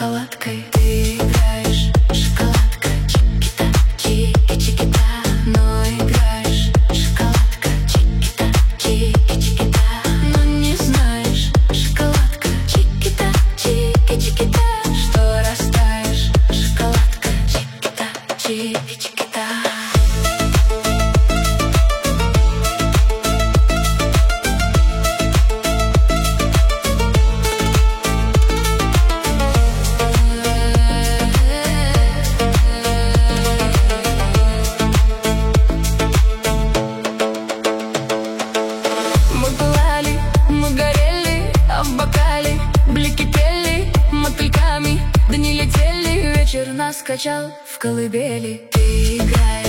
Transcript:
шоколадкой. Ты играешь, шоколадка, чики-та, чики-чики-та. Но играешь, шоколадка, чики-та, чики-чики-та. Но не знаешь, шоколадка, чики-та, чики-чики-та, что растаешь, шоколадка, чики-та, чики-чики-та. Мы пылали, мы горели, а в бокале блики пели мотыльками, да не летели. Вечер нас качал в колыбели. Ты играешь.